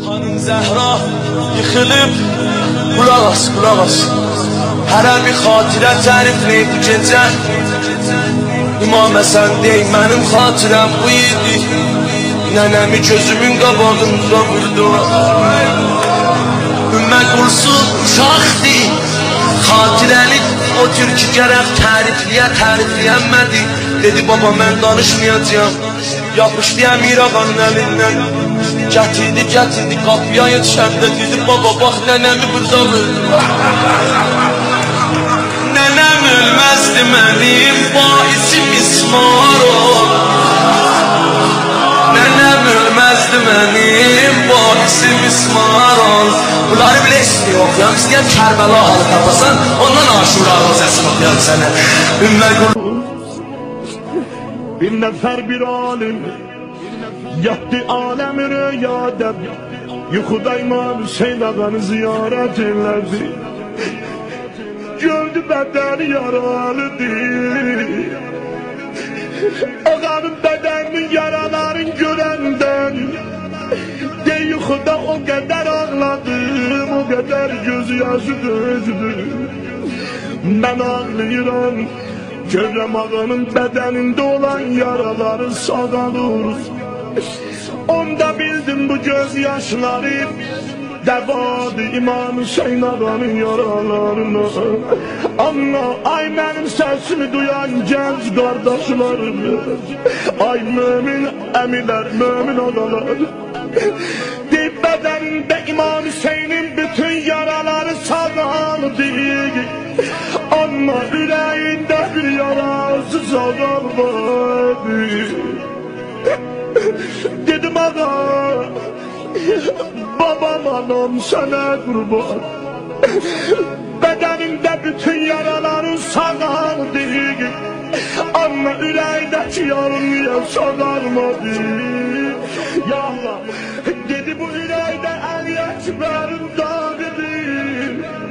Hanım Zəhra yıxılıb, qulaq as, qulaq as. Hərə bir xatirə tərifləyib bu gecə. İmam Həsən deyil, mənim xatirəm bu idi. Nənəmi gözümün qabağında vurdu. Ümmə qursu uşaqdı. Xatirəli o türkü gərək tərifləyənmədi. Dedi baba mən danışmayacağım. Yapışdı Əmir ağanın əlindən. Gətirdi qapıya yetişəndə dedi baba bax nənəmi burada vurdu. Nənəm ölməzdi mənim baisim ismar ol. Nənəm ölməzdi mənim baisim ismar ol. Bunları bilə istiyor oxuyan, istəyən Kərbəla halı tapasan, ondan Aşura rozəsini oxuyan sənə. Bir nefer bir alim yattı alem rüyada, yuxuda İmam Hüseyin ağanı ziyaret elədi. Gördü bədəni yaralıdır. Ağanın bədəninin yaralarını görəndən de yuxuda o qədər ağladım, o qədər göz yaşı dözdüm. Mən ağlayıram, görəm ağanın bədənində olan yaraları sağalır. Onda bildim bu göz yaşları dəvadır İmam Hüseyin ağanın yaralarına. Amma ay mənim səsimi duyan gənc qardaşlarım, ay mömin əmilər, mömin ağalar, deyib bədənində İmam Hüseynin bütün yaraları sağaldır. Amma ürəyində bir yarası sağalmadı. Dedim ağa, babam anam sənə qurban, bədənində bütün yaraların sağaldır. Amma ürəkdəki yarın niyə sağalmadı? Ya Allah, dedi bu ürəkdə ən əkbərin dağıdır.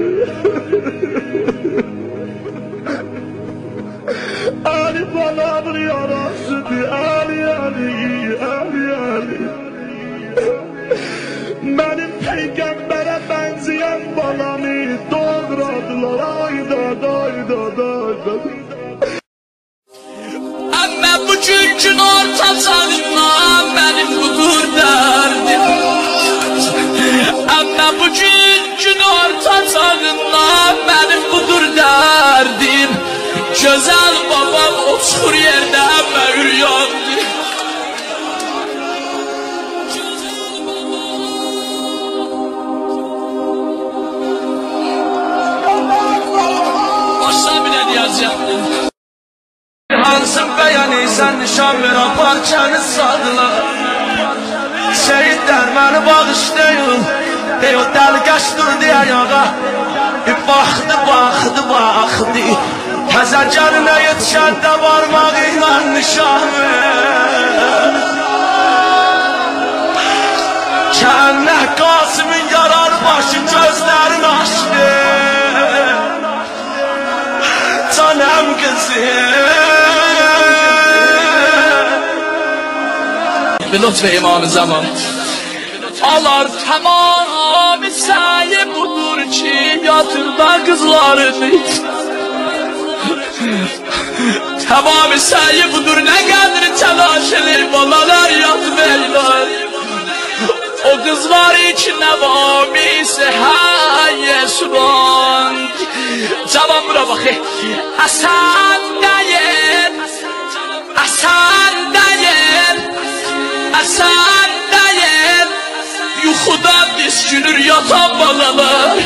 Ali balamın yarasıdır, Ali. Benim peygambere benzeyen balamı doğradılar, ayda. Ama bugünkün ortasından benim budur derdim. Ama bugünkün ortasından benim budur derdim. Güzel babam otur yerde ama üryandı. Başla bile diyeceğim. Hansın beğeniysen nişan veren parçanı sadılar. Şehitler beni bağışlayın. Ey o deli geçtir diye yağa. Baxdı. Təzə gəlinə yetişəndə barmaq ilə nişan ver. Kənnə Qasimin yaralı başı gözlərini açdı. Canım qızım Lütf ve İmam-ı Zaman alar tamamı səyi budur ki yatırda qızlarını. Tamamı səyi budur nə qədri təlaş edir balalar yatmaylar. O qızlar için nəvami səhayyə suran. Cavan bura baxı. Əsən deyil, yuxudan diskünür yatan balalar.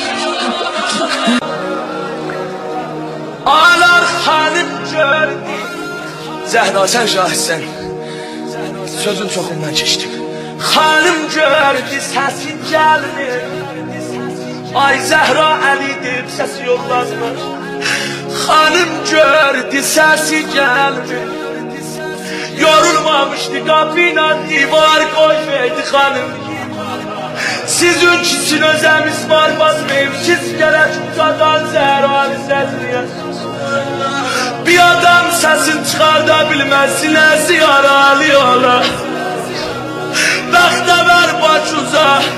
Ağlar xanım gördü. Zəhra sən şahidsən. Sözün çoxundan keçdim. Xanım gördü səsi gəlmir. Ay Zəhra Əli deyib səsi yollanmır. Xanım gördü səsi gəlmir. Yorulmamışdı qapıyla divar koymaydı xanım. Sizin kisin özəmiz var basmayıb. Siz gələk uzadan Zəhranı səsləyək. Bir adam səsin çıxarda bilməz, sinəsi yaralı ola. Bəxtəvər baş uzaq,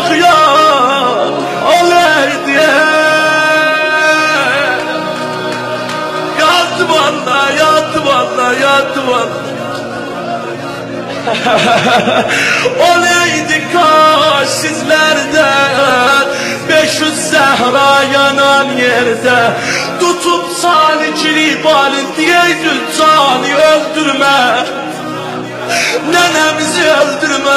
Yok ya olaydı yattı valla yattı valla yattı valla olaydı kaş sizlerden 500 zehra yanan yerde tutup salicili balin diyeydin canı öldürme nenemizi öldürme.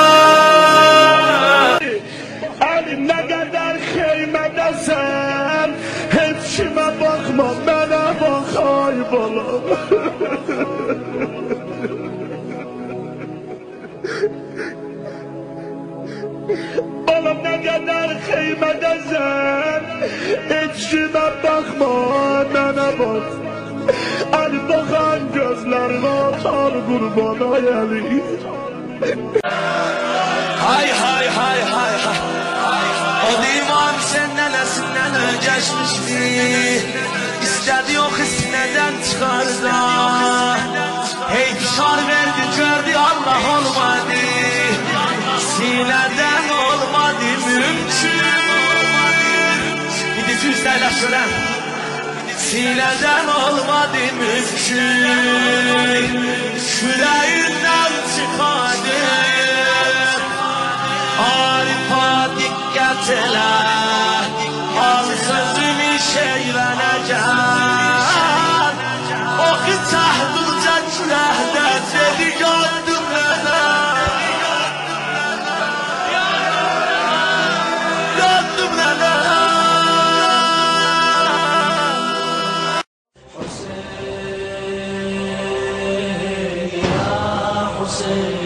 Ali ne kadar kıymedesen hiç kime bakma bana bak ay balam. Balam ne kadar kıymedesen hiç kime bakma bana bak. Ali bakan gözlerine atar kurbana yeli. Hay hay hay hay hay. O divan sen nenesinden geçmişti. İstedi o kısmeden çıkardı. Hey dışarı verdi gördü Allah olmadı. Sineden olmadı mümkün. Bir de süslerle söylem. Sineden olmadı mümkün. Şüreyinden çıkardı. Arifa dikkat ele. Al sözümü şeyleneceğim. O ki tahdılca külehde dedi gördüm nene. Gördüm nene. Hüseyin, ya Hüseyin.